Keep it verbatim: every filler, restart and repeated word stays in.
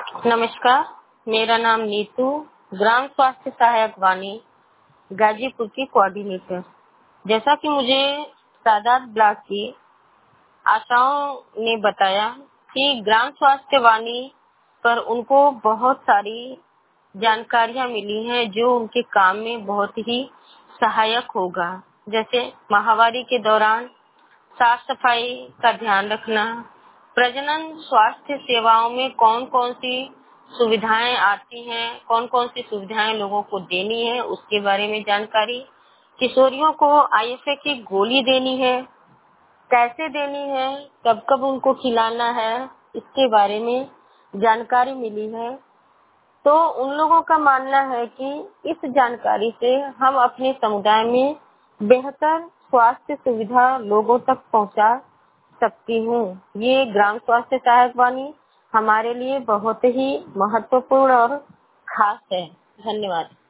नमस्कार, मेरा नाम नीतू, ग्राम स्वास्थ्य सहायक वानी, गाजीपुर की कोऑर्डिनेटर। जैसा कि मुझे सादात ब्लॉक की आशाओं ने बताया कि ग्राम स्वास्थ्य वानी पर उनको बहुत सारी जानकारियां मिली हैं जो उनके काम में बहुत ही सहायक होगा। जैसे माहवारी के दौरान साफ सफाई का ध्यान रखना, प्रजनन स्वास्थ्य सेवाओं में कौन कौन सी सुविधाएं आती हैं, कौन कौन सी सुविधाएं लोगों को देनी है उसके बारे में जानकारी, किशोरियों को आई एफ ए की गोली देनी है, कैसे देनी है, कब कब उनको खिलाना है, इसके बारे में जानकारी मिली है। तो उन लोगों का मानना है कि इस जानकारी से हम अपने समुदाय में बेहतर स्वास्थ्य सुविधा लोगों तक पहुंचा सकती हूँ। ये ग्राम स्वास्थ्य सहायक वानी हमारे लिए बहुत ही महत्वपूर्ण और खास है। धन्यवाद।